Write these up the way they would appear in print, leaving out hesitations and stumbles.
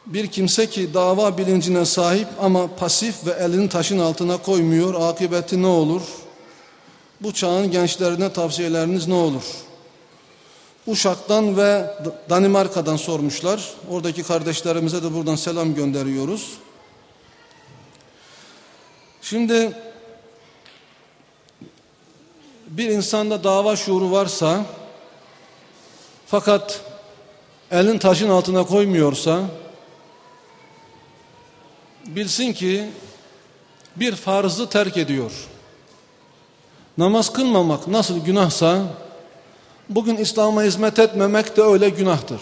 Bir kimse ki dava bilincine sahip ama pasif ve elini taşın altına koymuyor, akıbeti ne olur? Bu çağın gençlerine tavsiyeleriniz ne olur? Uşak'tan ve Danimarka'dan sormuşlar. Oradaki kardeşlerimize de buradan selam gönderiyoruz. Şimdi bir insanda dava şuuru varsa fakat elin taşın altına koymuyorsa bilsin ki bir farzı terk ediyor. Namaz kılmamak nasıl günahsa bugün İslam'a hizmet etmemek de öyle günahtır.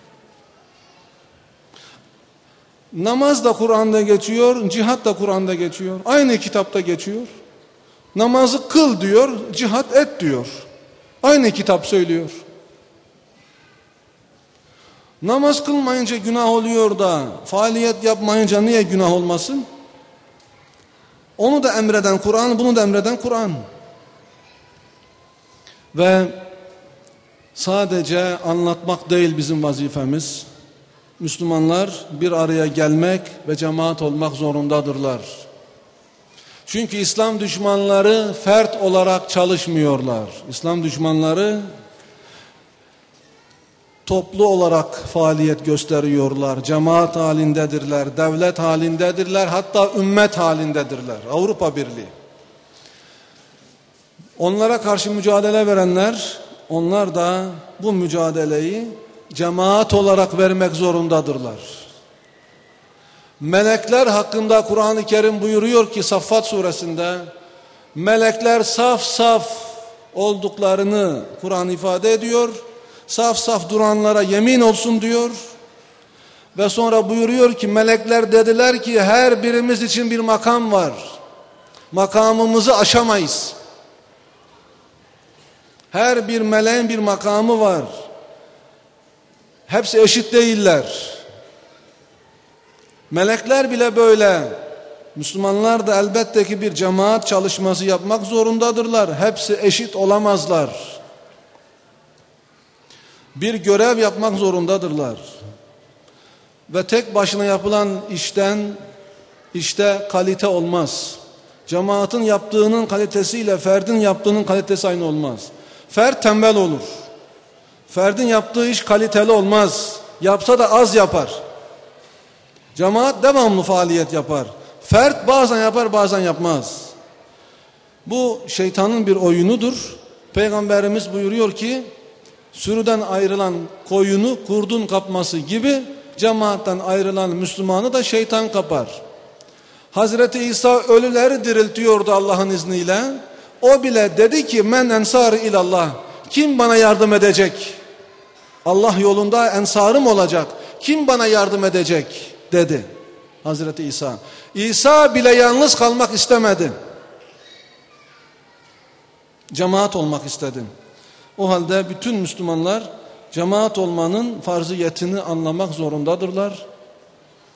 Namaz da Kur'an'da geçiyor, cihat da Kur'an'da geçiyor. Aynı kitapta geçiyor. Namazı kıl diyor, cihat et diyor. Aynı kitap söylüyor. Namaz kılmayınca günah oluyor da faaliyet yapmayınca niye günah olmasın? Onu da emreden Kur'an, bunu da emreden Kur'an. Ve sadece anlatmak değil bizim vazifemiz. Müslümanlar bir araya gelmek ve cemaat olmak zorundadırlar. Çünkü İslam düşmanları fert olarak çalışmıyorlar. İslam düşmanları toplu olarak faaliyet gösteriyorlar. Cemaat halindedirler, devlet halindedirler, hatta ümmet halindedirler. Avrupa Birliği. Onlara karşı mücadele verenler, onlar da bu mücadeleyi cemaat olarak vermek zorundadırlar. Melekler hakkında Kur'an-ı Kerim buyuruyor ki Saffat suresinde, melekler saf saf olduklarını Kur'an ifade ediyor. Saf saf duranlara yemin olsun diyor. Ve sonra buyuruyor ki melekler dediler ki her birimiz için bir makam var. Makamımızı aşamayız. Her bir meleğin bir makamı var. Hepsi eşit değiller. Melekler bile böyle. Müslümanlar da elbette ki bir cemaat çalışması yapmak zorundadırlar. Hepsi eşit olamazlar. Bir görev yapmak zorundadırlar. Ve tek başına yapılan işte kalite olmaz. Cemaatin yaptığının kalitesiyle ferdin yaptığının kalitesi aynı olmaz. Fert tembel olur. Ferdin yaptığı iş kaliteli olmaz. Yapsa da az yapar. Cemaat devamlı faaliyet yapar. Fert bazen yapar, bazen yapmaz. Bu şeytanın bir oyunudur. Peygamberimiz buyuruyor ki sürüden ayrılan koyunu kurdun kapması gibi cemaatten ayrılan Müslümanı da şeytan kapar. Hazreti İsa ölüleri diriltiyordu Allah'ın izniyle. O bile dedi ki men ensar ilallah. Kim bana yardım edecek? Allah yolunda ensarım olacak. Kim bana yardım edecek? Dedi Hazreti İsa. İsa bile yalnız kalmak istemedi. Cemaat olmak istedi. O halde bütün Müslümanlar cemaat olmanın farziyetini anlamak zorundadırlar.